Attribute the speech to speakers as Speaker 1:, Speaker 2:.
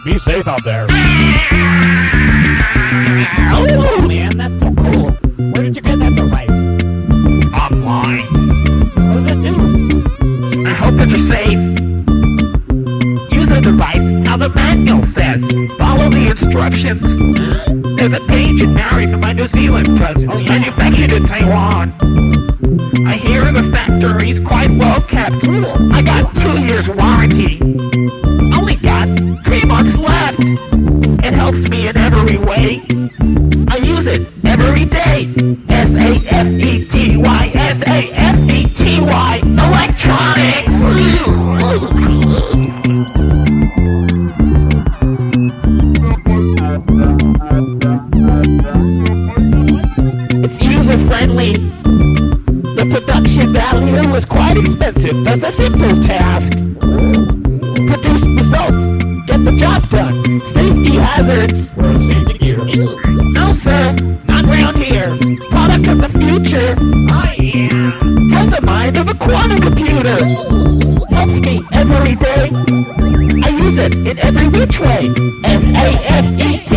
Speaker 1: Be safe out there.
Speaker 2: Oh man, that's so cool. Where did you get that device?
Speaker 3: Online.
Speaker 2: What does it do?
Speaker 3: I hope it's safe. Use the device how the manual says. Follow the instructions. There's a page in Mary from my New Zealand cousin. Manufactured in Taiwan. I hear the factory's quite well kept. I got 2 years warranty. Only got 3 months left. It helps me in every way. I use it every day. S-A-F-E-T-Y, S-A-F-E-T-Y, electronics. It's user-friendly. The production value is quite expensive. Does a simple task. Produce results. Get the job done. Safety hazards.
Speaker 1: Wear safety gear.
Speaker 3: No, sir. Not round here. Product of the future. I am. Has the mind of a quantum computer. Helps me every day. I use it in every which way. S-A-F-E